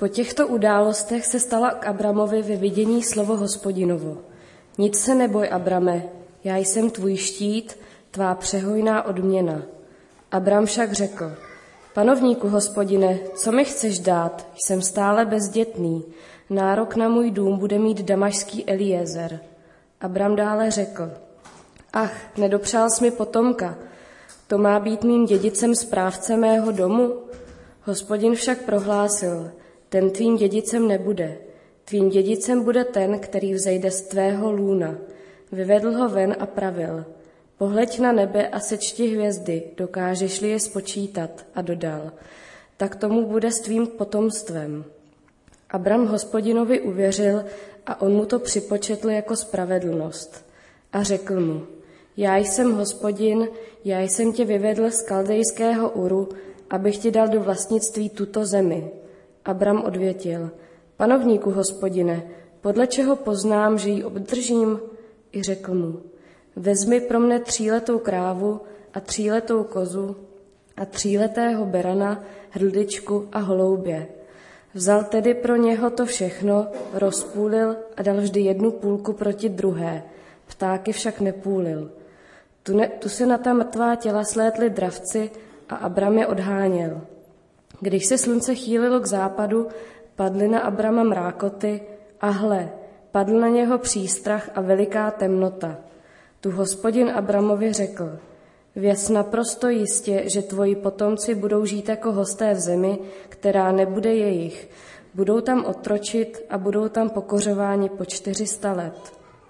Po těchto událostech se stala k Abramovi ve vidění slovo Hospodinovo. Nic se neboj, Abrame, já jsem tvůj štít, tvá přehojná odměna. Abram však řekl, panovníku Hospodine, co mi chceš dát? Jsem stále bezdětný. Nárok na můj dům bude mít damašský Eliezer. Abram dále řekl, ach, nedopřál jsi mi potomka, to má být mým dědicem správce mého domu? Hospodin však prohlásil, ten tvým dědicem nebude. Tvým dědicem bude ten, který vzejde z tvého lůna. Vyvedl ho ven a pravil, pohleď na nebe a sečti hvězdy, dokážeš-li je spočítat, a dodal, tak tomu bude s tvým potomstvem. Abram Hospodinovi uvěřil a on mu to připočetl jako spravedlnost. A řekl mu, já jsem Hospodin, já jsem tě vyvedl z kaldejského Uru, abych ti dal do vlastnictví tuto zemi. Abram odvětil, panovníku Hospodine, podle čeho poznám, že ji obdržím? I řekl mu, vezmi pro mne 3letou krávu a 3letou kozu a 3letého berana, hrdličku a holoubě. Vzal tedy pro něho to všechno, rozpůlil a dal vždy 1 půlku proti druhé, ptáky však nepůlil. Tu se na ta mrtvá těla slétli dravci a Abram je odháněl. Když se slunce chýlilo k západu, padly na Abrama mrákoty a hle, padl na něho přístrach a veliká temnota. Tu Hospodin Abramovi řekl, věz naprosto jistě, že tvoji potomci budou žít jako hosté v zemi, která nebude jejich. Budou tam otročit a budou tam pokořováni po 400 let.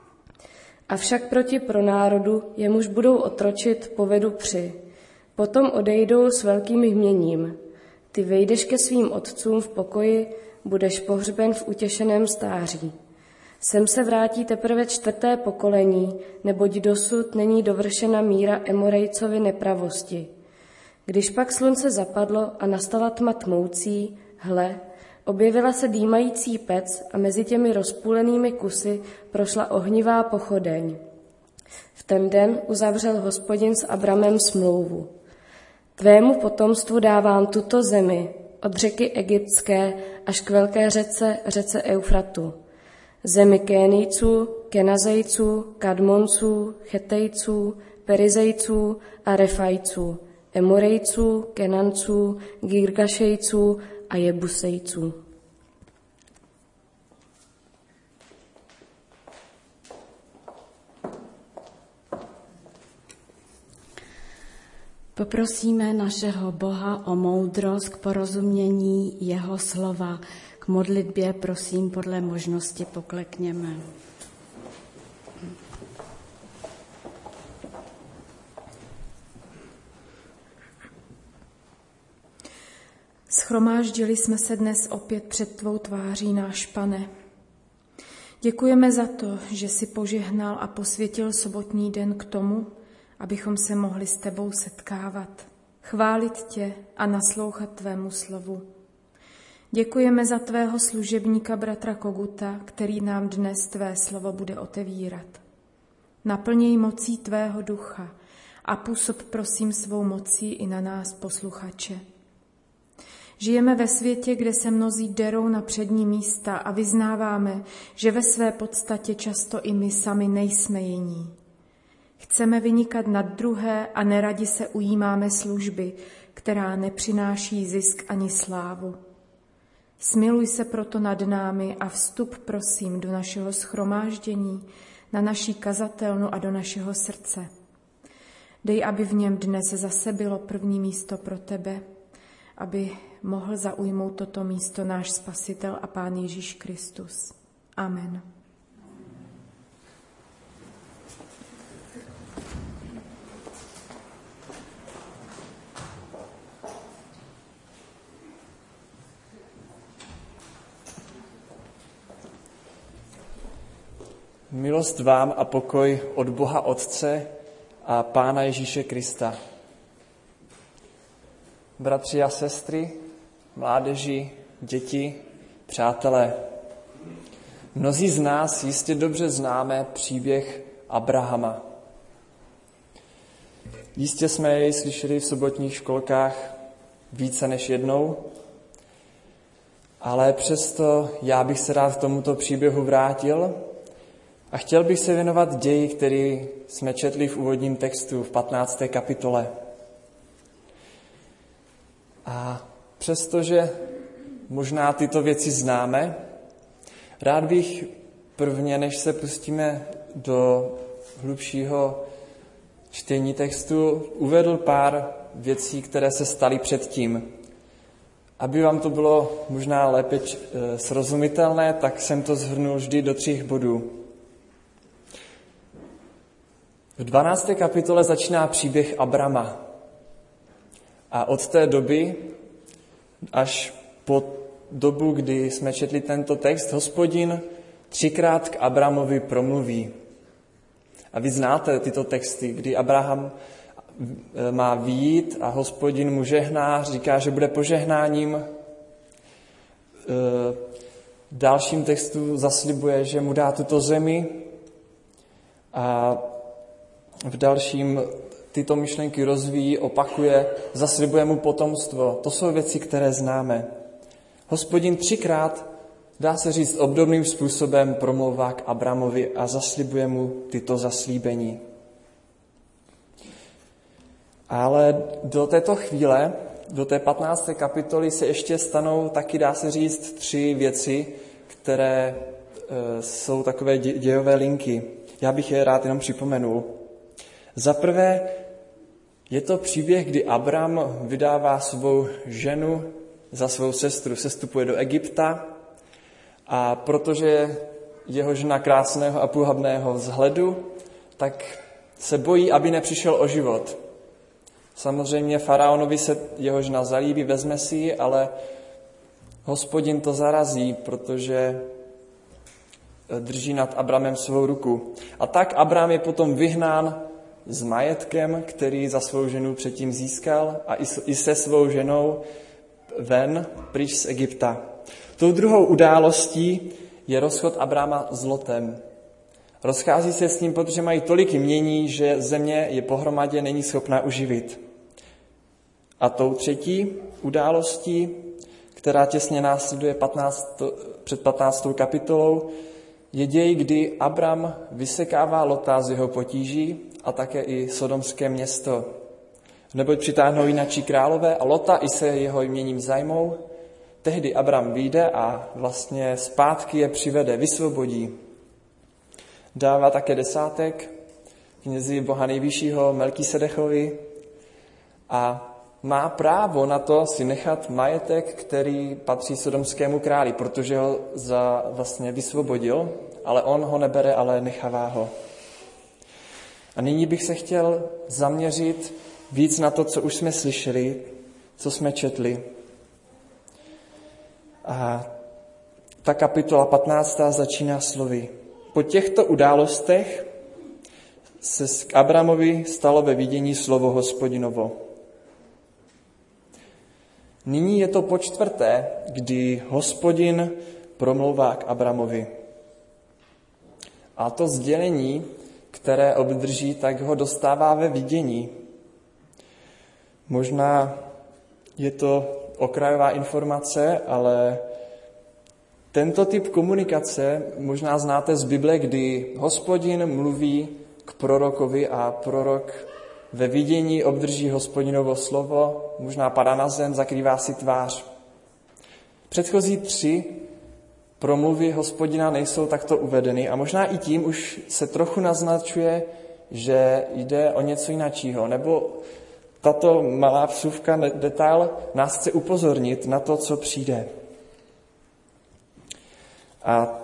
Avšak proti pronárodu, jemuž budou otročit, povedu při. Potom odejdou s velkým hměním. Ty vejdeš ke svým otcům v pokoji, budeš pohřben v utěšeném stáří. Sem se vrátí teprve 4. pokolení, neboť dosud není dovršena míra Emorejcovy nepravosti. Když pak slunce zapadlo a nastala tma tmoucí, hle, objevila se dýmající pec a mezi těmi rozpůlenými kusy prošla ohnivá pochodeň. V ten den uzavřel Hospodin s Abramem smlouvu. Tvému potomstvu dávám tuto zemi, od řeky Egyptské až k velké řece Eufratu. Zemi Kénijců, Kenazejců, Kadmonců, Chetejců, Perizejců a Refajců, Emorejců, Kenanců, Girgašejců a Jebusejců. Poprosíme našeho Boha o moudrost k porozumění jeho slova. K modlitbě prosím podle možnosti poklekněme. Shromáždili jsme se dnes opět před tvou tváří, náš Pane. Děkujeme za to, že jsi požehnal a posvětil sobotní den k tomu, abychom se mohli s tebou setkávat, chválit tě a naslouchat tvému slovu. Děkujeme za tvého služebníka bratra Koguta, který nám dnes tvé slovo bude otevírat. Naplněj mocí tvého ducha a působ prosím svou mocí i na nás posluchače. Žijeme ve světě, kde se mnozí derou na přední místa a vyznáváme, že ve své podstatě často i my sami nejsme jiní. Chceme vynikat nad druhé a neradi se ujímáme služby, která nepřináší zisk ani slávu. Smiluj se proto nad námi a vstup prosím do našeho shromáždění, na naší kazatelnu a do našeho srdce. Dej, aby v něm dnes zase bylo první místo pro tebe, aby mohl zaujmout toto místo náš Spasitel a Pán Ježíš Kristus. Amen. Milost vám a pokoj od Boha Otce a Pána Ježíše Krista. Bratři a sestry, mládeži, děti, přátelé. Mnozí z nás jistě dobře známe příběh Abrahama. Jistě jsme jej slyšeli v sobotních školkách více než jednou. Ale přesto já bych se rád k tomuto příběhu vrátil a chtěl bych se věnovat ději, který jsme četli v úvodním textu v 15. kapitole. A přestože možná tyto věci známe, rád bych prvně, než se pustíme do hlubšího čtení textu, uvedl pár věcí, které se staly předtím. Aby vám to bylo možná lépe srozumitelné, tak jsem to shrnul vždy do 3 bodů. V 12. kapitole začíná příběh Abrama. A od té doby až po dobu, kdy jsme četli tento text, Hospodin 3krát k Abramovi promluví. A vy znáte tyto texty, kdy Abraham má vyjít a Hospodin mu žehná, říká, že bude požehnáním. V dalším textu zaslibuje, že mu dá tuto zemi a v dalším tyto myšlenky rozvíjí, opakuje, zaslibuje mu potomstvo. To jsou věci, které známe. Hospodin 3krát, dá se říct, obdobným způsobem promlouvá k Abramovi a zaslibuje mu tyto zaslíbení. Ale do této chvíle, do té 15. kapitoly se ještě stanou taky, dá se říct, 3 věci, které jsou takové dějové linky. Já bych je rád jenom připomenul. Za prvé je to příběh, kdy Abram vydává svou ženu za svou sestru, sestupuje do Egypta a protože je jeho žena krásného a půhabného vzhledu, tak se bojí, aby nepřišel o život. Samozřejmě faraonovi se jeho žena zalíbí, vezme si ji, ale Hospodin to zarazí, protože drží nad Abramem svou ruku. A tak Abram je potom vyhnán s majetkem, který za svou ženu předtím získal a i se svou ženou ven, pryč z Egypta. Tou druhou událostí je rozchod Abrama s Lotem. Rozchází se s ním, protože mají tolik jmění, že země je pohromadě není schopná uživit. A tou třetí událostí, která těsně následuje před 15. kapitolou, je děj, kdy Abram vysekává Lota z jeho potíží a také i sodomské město. Neboť přitáhnou jinačí králové a Lota i se jeho jměním zajmou. Tehdy Abram vyjde a vlastně zpátky je přivede, vysvobodí. Dává také desátek knězi Boha nejvyššího Melkisedechovi a má právo na to si nechat majetek, který patří sodomskému králi, protože ho vlastně vysvobodil, ale on ho nebere, ale nechává ho. A nyní bych se chtěl zaměřit víc na to, co už jsme slyšeli, co jsme četli. A ta kapitola 15. začíná slovy. Po těchto událostech se k Abramovi stalo ve vidění slovo Hospodinovo. Nyní je to po 4., kdy Hospodin promlouvá k Abramovi. A to sdělení, které obdrží, tak ho dostává ve vidění. Možná je to okrajová informace, ale tento typ komunikace možná znáte z Bible, kdy Hospodin mluví k prorokovi a prorok ve vidění obdrží Hospodinovo slovo, možná padá na zem, zakrývá si tvář. Předchozí 3 promluvy Hospodina nejsou takto uvedeny a možná i tím už se trochu naznačuje, že jde o něco jiného, nebo tato malá vsuvka, detail nás chce upozornit na to, co přijde. A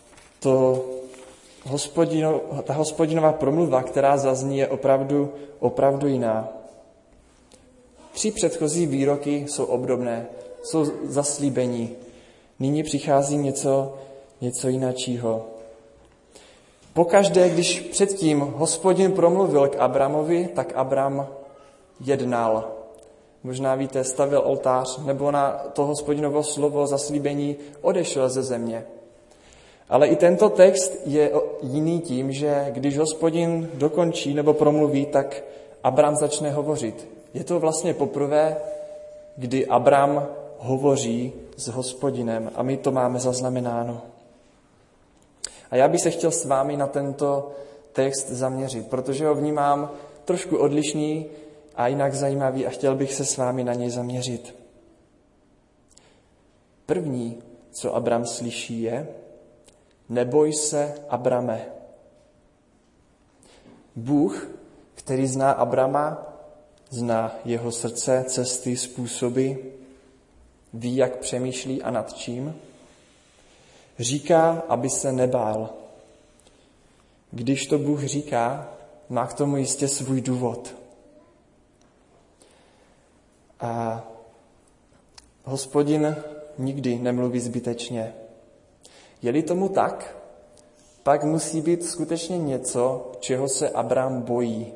ta Hospodinová promluva, která zazní, je opravdu jiná. 3 předchozí výroky jsou obdobné, jsou zaslíbení. Nyní přichází něco jiného. Pokaždé, když předtím Hospodin promluvil k Abramovi, tak Abram jednal. Možná víte, stavil oltář, nebo na to Hospodinovo slovo zaslíbení odešel ze země. Ale i tento text je jiný tím, že když Hospodin dokončí nebo promluví, tak Abram začne hovořit. Je to vlastně poprvé, kdy Abram hovoří s Hospodinem a my to máme zaznamenáno. A já bych se chtěl s vámi na tento text zaměřit, protože ho vnímám trošku odlišný a jinak zajímavý a chtěl bych se s vámi na něj zaměřit. První, co Abram slyší, je: neboj se, Abrame. Bůh, který zná Abrama, zná jeho srdce, cesty, způsoby, ví, jak přemýšlí a nad čím, říká, aby se nebál. Když to Bůh říká, má k tomu jistě svůj důvod. A Hospodin nikdy nemluví zbytečně. Je-li tomu tak, pak musí být skutečně něco, čeho se Abram bojí.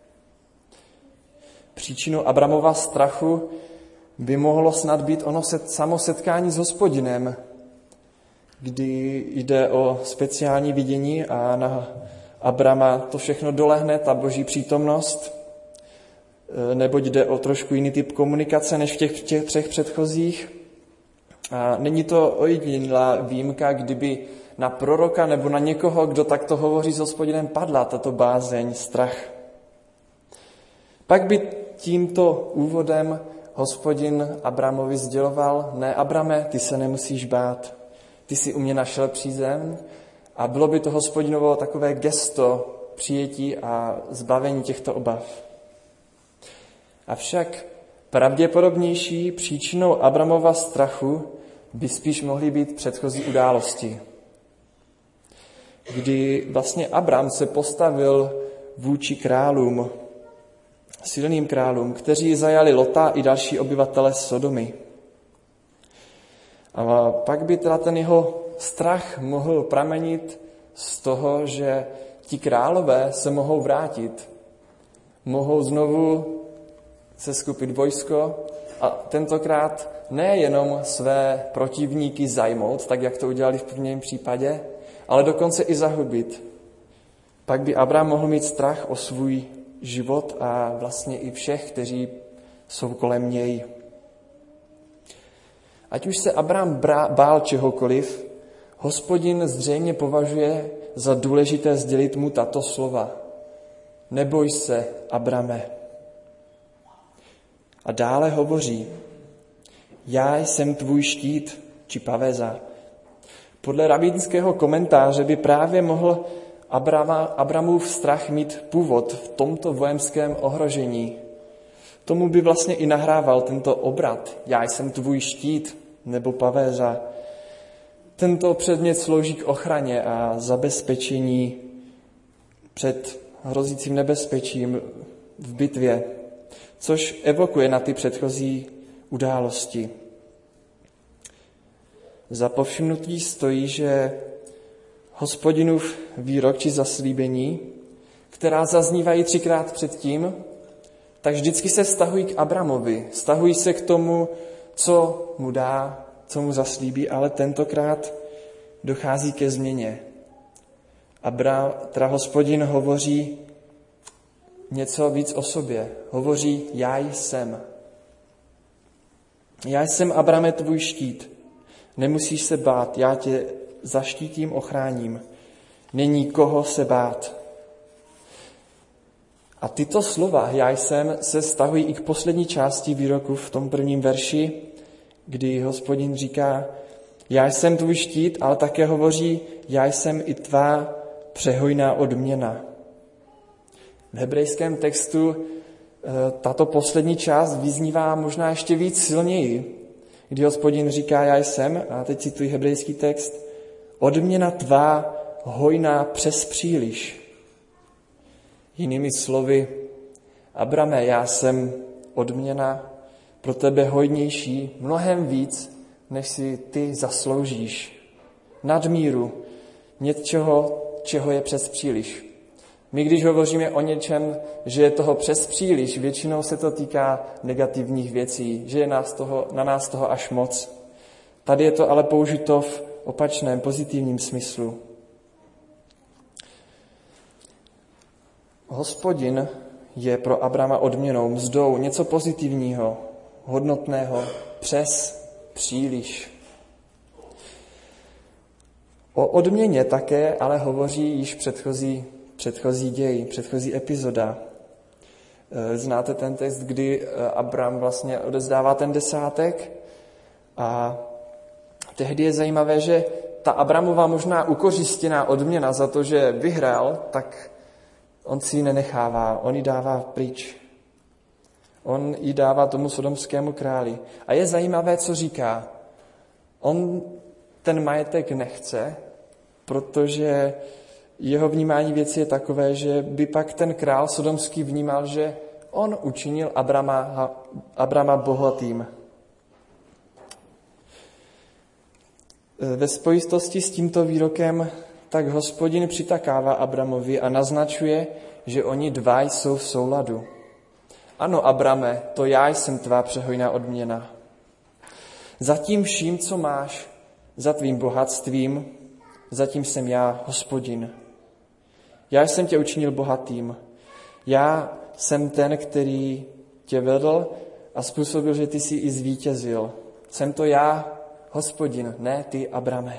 Příčinou Abramova strachu by mohlo snad být ono samo setkání s Hospodinem, kdy jde o speciální vidění a na Abrama to všechno dolehne, ta boží přítomnost, neboť jde o trošku jiný typ komunikace než v těch třech předchozích. A není to ojedinělá výjimka, kdyby na proroka nebo na někoho, kdo takto hovoří s Hospodinem, padla tato bázeň, strach. Pak by tímto úvodem Hospodin Abramovi sděloval: ne, Abrame, ty se nemusíš bát, ty jsi u mě našel přízeň, a bylo by to Hospodinovo takové gesto přijetí a zbavení těchto obav. Avšak pravděpodobnější příčinou Abramova strachu by spíš mohly být předchozí události, kdy vlastně Abram se postavil vůči králům, silným králům, kteří zajali Lota i další obyvatele Sodomy. A pak by teda ten jeho strach mohl pramenit z toho, že ti králové se mohou vrátit, mohou znovu seskupit vojsko a tentokrát nejenom své protivníky zajmout, tak jak to udělali v prvním případě, ale dokonce i zahubit. Pak by Abram mohl mít strach o svůj život a vlastně i všech, kteří jsou kolem něj. Ať už se Abram bál čehokoliv, Hospodin zřejmě považuje za důležité sdělit mu tato slova: neboj se, Abrame. A dále hovoří: já jsem tvůj štít, či paveza. Podle rabínského komentáře by právě mohl Abramův strach mít původ v tomto vojenském ohrožení. Tomu by vlastně i nahrával tento obrat: já jsem tvůj štít, nebo pavéza. Tento předmět slouží k ochraně a zabezpečení před hrozícím nebezpečím v bitvě, což evokuje na ty předchozí události. Za povšimnutí stojí, že Hospodinův výrok či zaslíbení, která zaznívají 3krát předtím, tak vždycky se vztahují k Abramovi, vztahují se k tomu, co mu dá, co mu zaslíbí, ale tentokrát dochází ke změně. Teda Hospodin hovoří něco víc o sobě. Hovoří: já jsem. Já jsem, Abrame, tvůj štít. Nemusíš se bát, já tě zaštítím, ochráním. Není koho se bát. A tyto slova, já jsem, se vztahují i k poslední části výroku v tom prvním verši, kdy Hospodin říká: já jsem tvůj štít, ale také hovoří: já jsem i tvá přehojná odměna. V hebrejském textu tato poslední část vyznívá možná ještě víc silněji, kdy Hospodin říká: já jsem, a teď cituji hebrejský text, odměna tvá hojná přes příliš. Jinými slovy: Abrame, já jsem odměna pro tebe hojnější, mnohem víc, než si ty zasloužíš. Nadmíru, něčeho, čeho je přes příliš. My, když hovoříme o něčem, že je toho přes příliš, většinou se to týká negativních věcí, že je na nás toho až moc. Tady je to ale použito v opačném, pozitivním smyslu. Hospodin je pro Abrama odměnou, mzdou, něco pozitivního, hodnotného, přes příliš. O odměně také ale hovoří již předchozí děj, předchozí epizoda. Znáte ten text, kdy Abram vlastně odezdává ten desátek a tehdy je zajímavé, že ta Abramova možná ukořistěná odměna za to, že vyhrál, tak on si ji nenechává, on ji dává pryč. On ji dává tomu sodomskému králi. A je zajímavé, co říká. On ten majetek nechce, protože jeho vnímání věci je takové, že by pak ten král sodomský vnímal, že on učinil Abrama bohatým. Ve spojitosti s tímto výrokem tak Hospodin přitakává Abramovi a naznačuje, že oni dva jsou v souladu. Ano, Abrame, to já jsem tvá přehojná odměna. Za tím vším, co máš, za tvým bohatstvím, zatím jsem já, Hospodin. Já jsem tě učinil bohatým. Já jsem ten, který tě vedl a způsobil, že ty jsi i zvítězil. Jsem to já, Hospodin, ne ty, Abrame.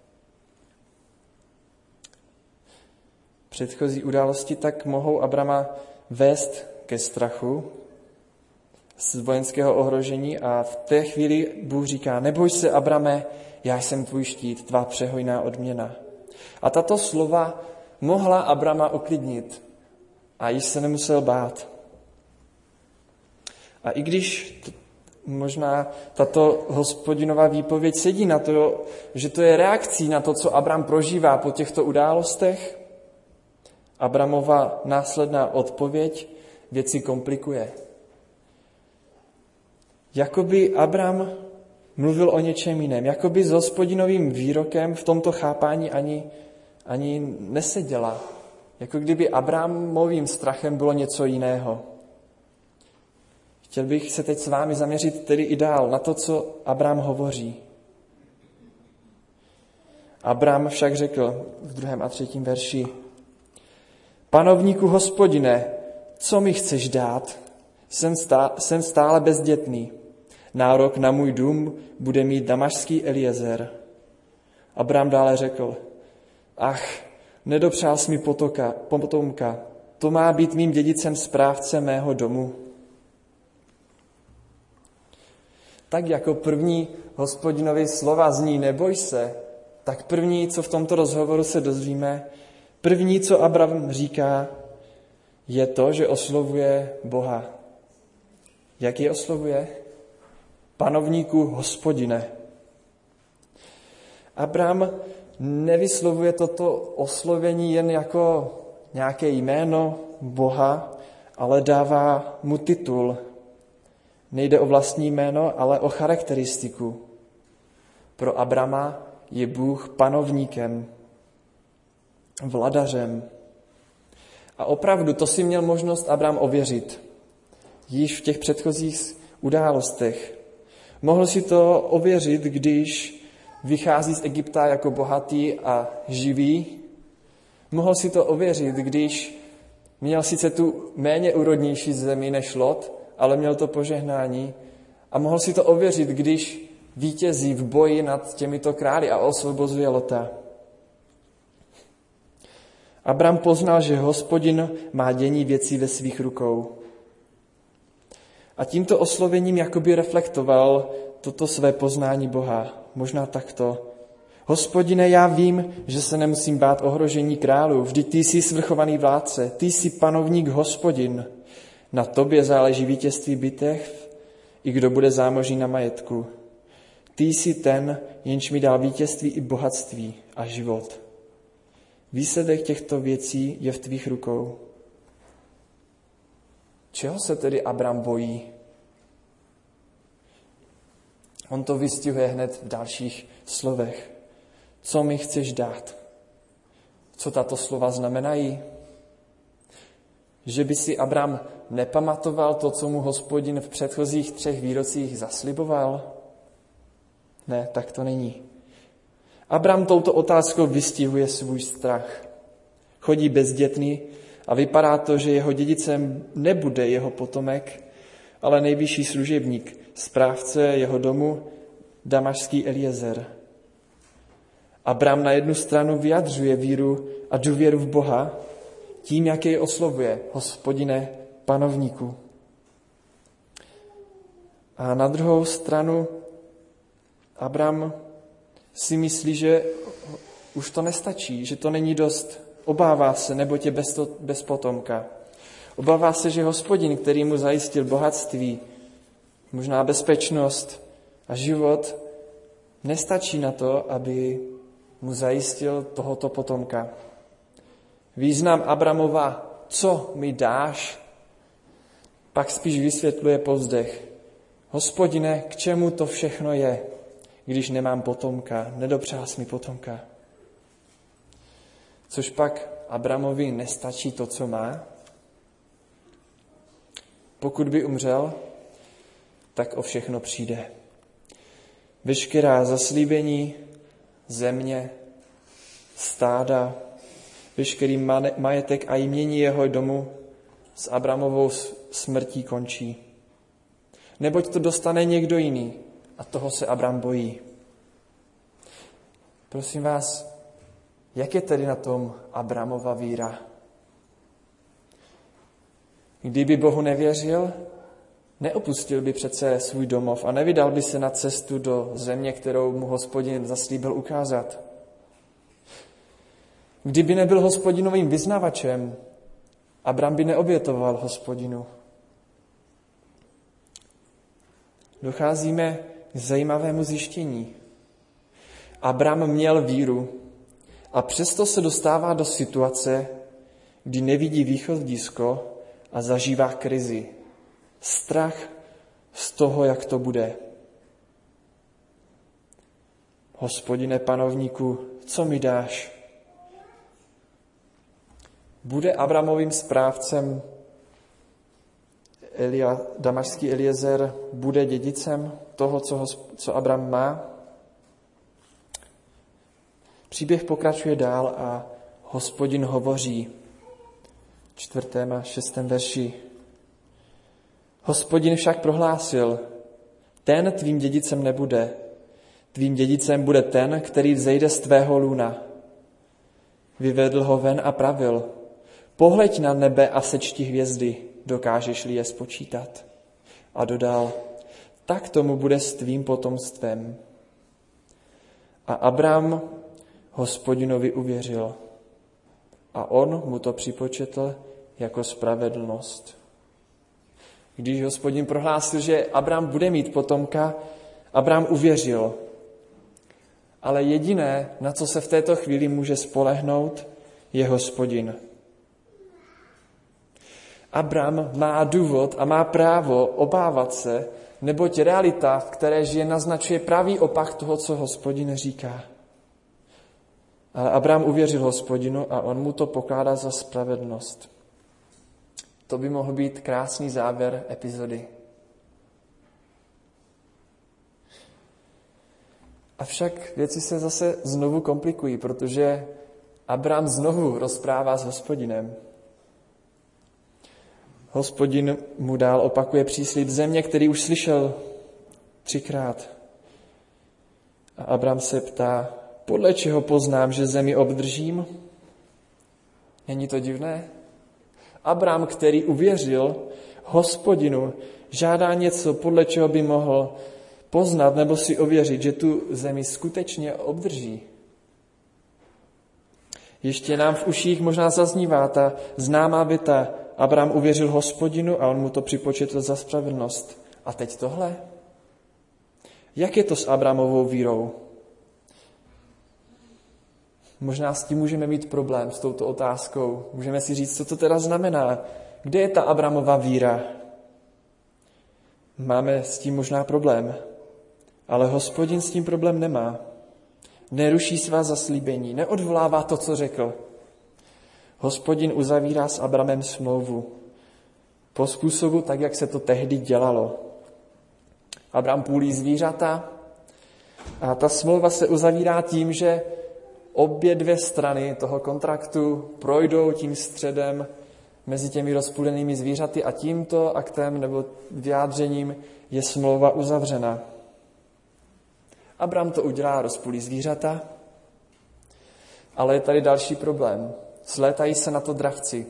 Předchozí události tak mohou Abrama vést ke strachu z vojenského ohrožení a v té chvíli Bůh říká, neboj se, Abrame, já jsem tvůj štít, tvá přehojná odměna. A tato slova mohla Abrama uklidnit a již se nemusel bát. A i když možná tato Hospodinová výpověď sedí na to, že to je reakcí na to, co Abram prožívá po těchto událostech, Abramova následná odpověď věci komplikuje. Jakoby Abram mluvil o něčem jiném, jakoby s Hospodinovým výrokem v tomto chápání ani neseděla. Jako kdyby Abramovým strachem bylo něco jiného. Chtěl bych se teď s vámi zaměřit tedy i dál na to, co Abram hovoří. Abram však řekl v 2. a 3. verši, Panovníku Hospodine, co mi chceš dát? Jsem stále bezdětný. Nárok na můj dům bude mít damašský Eliezer. Abram dále řekl, nedopřál jsi mi potomka, to má být mým dědicem správce mého domu. Tak jako první Hospodinovi slova zní neboj se, tak první, co v tomto rozhovoru se dozvíme, první, co Abram říká, je to, že oslovuje Boha. Jak je oslovuje? Panovníku Hospodine. Abram nevyslovuje toto oslovení jen jako nějaké jméno Boha, ale dává mu titul. Nejde o vlastní jméno, ale o charakteristiku. Pro Abrama je Bůh panovníkem, vladařem. A opravdu to si měl možnost Abram ověřit. Již v těch předchozích událostech. Mohl si to ověřit, když vychází z Egypta jako bohatý a živý. Mohl si to ověřit, když měl sice tu méně úrodnější zemi než Lot, ale měl to požehnání. A mohl si to ověřit, když vítězí v boji nad těmito králi a osvobozuje Lota. Abram poznal, že Hospodin má dění věcí ve svých rukou. A tímto oslovením jakoby reflektoval toto své poznání Boha. Možná takto. Hospodine, já vím, že se nemusím bát ohrožení králů. Vždyť ty jsi svrchovaný vládce, ty jsi panovník Hospodin. Na tobě záleží vítězství bitev i kdo bude zámožný na majetku. Ty jsi ten, jenž mi dal vítězství i bohatství a život. Výsledek těchto věcí je v tvých rukou. Čeho se tedy Abram bojí? On to vystihuje hned v dalších slovech. Co mi chceš dát? Co tato slova znamenají? Že by si Abram nepamatoval to, co mu Hospodin v předchozích 3 výrocích zasliboval? Ne, tak to není. Abram touto otázkou vystihuje svůj strach. Chodí bezdětný a vypadá to, že jeho dědicem nebude jeho potomek, ale nejvyšší služebník, správce jeho domu, damašský Eliezer. Abram na jednu stranu vyjadřuje víru a důvěru v Boha tím, jak jej oslovuje: Hospodine, panovníku. A na druhou stranu Abram si myslí, že už to nestačí, že to není dost. Obává se, neboť je bez potomka. Obává se, že Hospodin, který mu zajistil bohatství, možná bezpečnost a život, nestačí na to, aby mu zajistil tohoto potomka. Význam Abramova, co mi dáš, pak spíš vysvětluje povzdech: Hospodine, k čemu to všechno je, když nemám potomka, nedopřás mi potomka. Což pak Abramovi nestačí to, co má. Pokud by umřel, tak o všechno přijde. Veškerá zaslíbení, země, stáda, veškerý majetek a jmění jeho domu s Abramovou smrtí končí. Neboť to dostane někdo jiný a toho se Abram bojí. Prosím vás, jak je tedy na tom Abramova víra? Kdyby Bohu nevěřil, neopustil by přece svůj domov a nevydal by se na cestu do země, kterou mu Hospodin zaslíbil ukázat. Kdyby nebyl Hospodinovým vyznavačem, Abram by neobětoval Hospodinu. Docházíme k zajímavému zjištění. Abram měl víru a přesto se dostává do situace, kdy nevidí východisko a zažívá krizi. Strach z toho, jak to bude. Hospodine, panovníku, co mi dáš? Bude Abramovým správcem damašský Eliezer, bude dědicem toho, co Abram má? Příběh pokračuje dál a Hospodin hovoří v 4. a 6. verši. Hospodin však prohlásil: ten tvým dědicem nebude. Tvým dědicem bude ten, který vzejde z tvého lůna. Vyvedl ho ven a pravil: pohleď na nebe a sečti hvězdy, dokážeš-li je spočítat. A dodal: tak tomu bude s tvým potomstvem. A Abram Hospodinovi uvěřil. A on mu to připočetl jako spravedlnost. Když Hospodin prohlásil, že Abram bude mít potomka, Abram uvěřil. Ale jediné, na co se v této chvíli může spolehnout, je Hospodin. Abram má důvod a má právo obávat se, neboť realita, v které žije, naznačuje pravý opak toho, co Hospodin říká. Ale Abram uvěřil Hospodinu a on mu to pokládá za spravedlnost. To by mohl být krásný závěr epizody. Avšak věci se zase znovu komplikují, protože Abram znovu rozprává s Hospodinem. Hospodin mu dál opakuje příslib země, který už slyšel 3krát. A Abram se ptá: podle čeho poznám, že zemi obdržím? Není to divné? Abram, který uvěřil Hospodinu, žádá něco, podle čeho by mohl poznat nebo si ověřit, že tu zemi skutečně obdrží. Ještě nám v uších možná zaznívá ta známá věta: Abram uvěřil Hospodinu a on mu to připočetl za spravedlnost. A teď tohle? Jak je to s Abramovou vírou? Možná s tím můžeme mít problém, s touto otázkou. Můžeme si říct, co to teda znamená. Kde je ta Abramova víra? Máme s tím možná problém, ale Hospodin s tím problém nemá. Neruší svá zaslíbení, neodvolává to, co řekl. Hospodin uzavírá s Abramem smlouvu. Po způsobu tak, jak se to tehdy dělalo. Abram půlí zvířata a ta smlouva se uzavírá tím, že obě dvě strany toho kontraktu projdou tím středem mezi těmi rozpůlenými zvířaty a tímto aktem nebo vyjádřením je smlouva uzavřena. Abram to udělá, rozpůlí zvířata, ale je tady další problém. Slétají se na to dravci.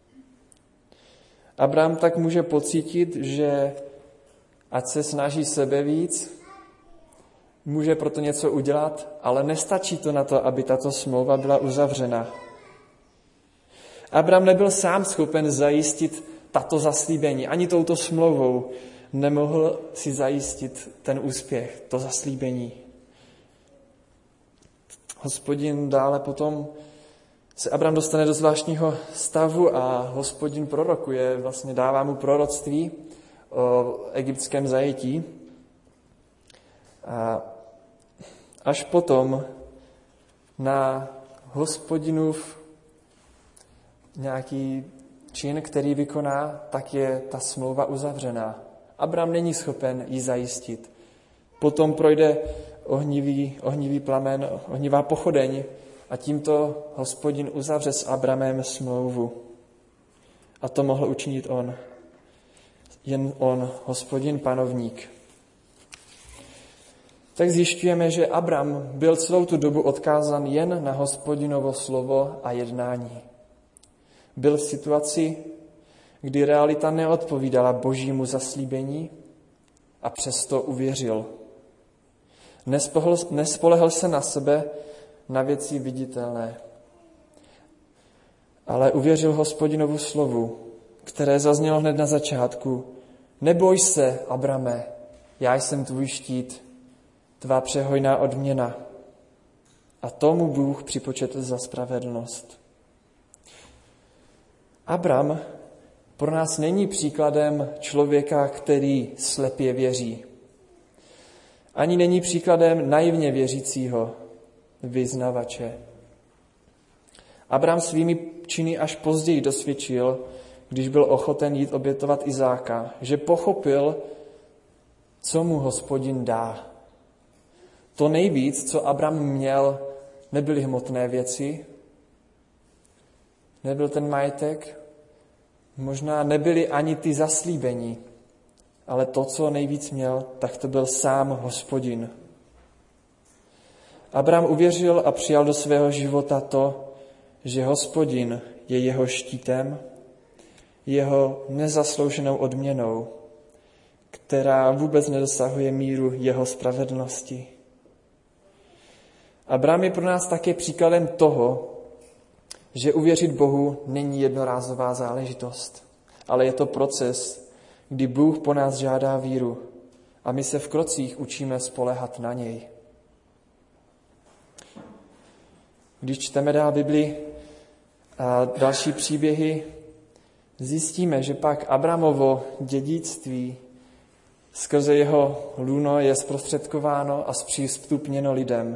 Abram tak může pocítit, že ať se snaží sebe víc, může proto něco udělat, ale nestačí to na to, aby tato smlouva byla uzavřena. Abram nebyl sám schopen zajistit tato zaslíbení. Ani touto smlouvou nemohl si zajistit ten úspěch, to zaslíbení. Hospodin dále potom se Abram dostane do zvláštního stavu a Hospodin prorokuje, vlastně dává mu proroctví o egyptském zajetí. A až potom na Hospodinův nějaký čin, který vykoná, tak je ta smlouva uzavřená. Abram není schopen ji zajistit. Potom projde ohnivý plamen, ohnivá pochodeň a tímto Hospodin uzavře s Abramem smlouvu. A to mohl učinit on. Jen on, Hospodin, panovník. Tak zjišťujeme, že Abram byl celou tu dobu odkázan jen na Hospodinovo slovo a jednání. Byl v situaci, kdy realita neodpovídala božímu zaslíbení a přesto uvěřil. Nespolehl se na sebe, na věci viditelné, ale uvěřil Hospodinovu slovu, které zaznělo hned na začátku. Neboj se, Abrame, já jsem tvůj štít, tvá přehojná odměna. A tomu Bůh připočetl za spravedlnost. Abram pro nás není příkladem člověka, který slepě věří. Ani není příkladem naivně věřícího vyznavače. Abram svými činy až později dosvědčil, když byl ochoten jít obětovat Izáka, že pochopil, co mu Hospodin dá. To nejvíc, co Abram měl, nebyly hmotné věci, nebyl ten majetek, možná nebyly ani ty zaslíbení, ale to, co nejvíc měl, tak to byl sám Hospodin. Abram uvěřil a přijal do svého života to, že Hospodin je jeho štítem, jeho nezaslouženou odměnou, která vůbec nedosahuje míru jeho spravedlnosti. Abram je pro nás také příkladem toho, že uvěřit Bohu není jednorázová záležitost, ale je to proces, kdy Bůh po nás žádá víru a my se v krocích učíme spoléhat na něj. Když čteme dál Bibli a další příběhy, zjistíme, že pak Abramovo dědictví skrze jeho lůno je zprostředkováno a zpřístupněno lidem.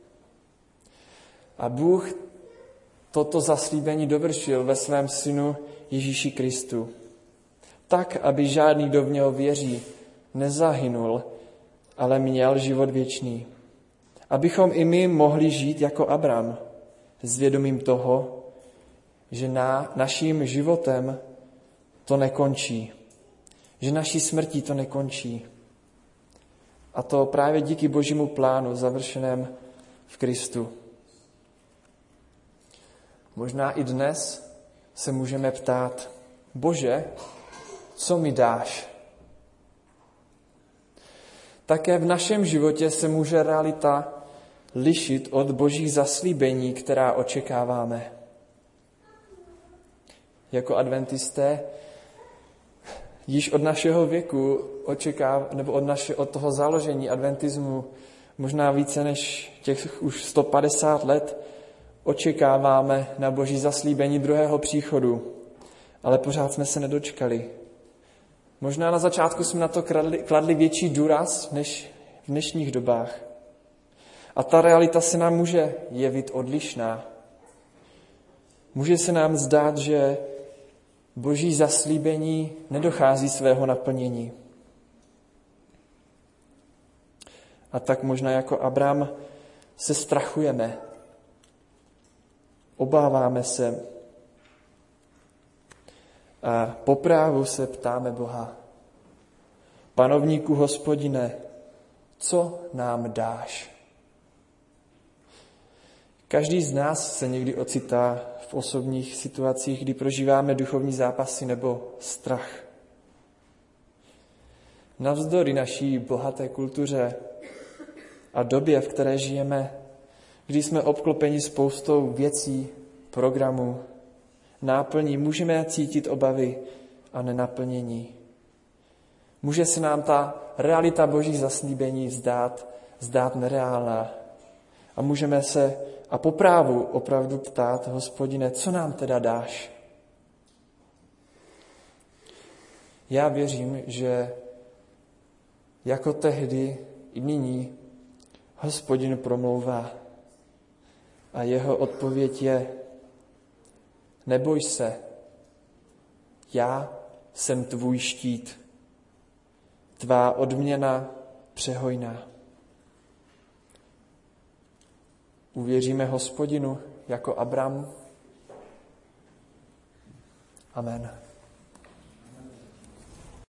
A Bůh toto zaslíbení dovršil ve svém synu Ježíši Kristu. Tak, aby žádný, kdo v něho věří, nezahynul, ale měl život věčný. Abychom i my mohli žít jako Abram, s vědomím toho, že naším životem to nekončí. Že naší smrtí to nekončí. A to právě díky Božímu plánu završeném v Kristu. Možná i dnes se můžeme ptát, Bože, co mi dáš? Také v našem životě se může realita lišit od božích zaslíbení, která očekáváme. Jako adventisté již od našeho věku od toho založení adventismu možná více než těch už 150 let očekáváme na boží zaslíbení druhého příchodu, ale pořád jsme se nedočkali. Možná na začátku jsme na to kladli větší důraz než v dnešních dobách. A ta realita se nám může jevit odlišná. Může se nám zdát, že boží zaslíbení nedochází svého naplnění. A tak možná jako Abram se strachujeme, obáváme se a po právu se ptáme Boha. Panovníku Hospodine, co nám dáš? Každý z nás se někdy ocitá v osobních situacích, kdy prožíváme duchovní zápasy nebo strach. Navzdory naší bohaté kultuře a době, v které žijeme, kdy jsme obklopeni spoustou věcí, programů, náplní, můžeme cítit obavy a nenaplnění. Může se nám ta realita Božích zaslíbení zdát nereálná. A můžeme se a po právu opravdu ptát, Hospodine, co nám teda dáš? Já věřím, že jako tehdy i nyní Hospodin promlouvá a jeho odpověď je: neboj se, já jsem tvůj štít, tvá odměna přehojná. Uvěříme Hospodinu jako Abram? Amen.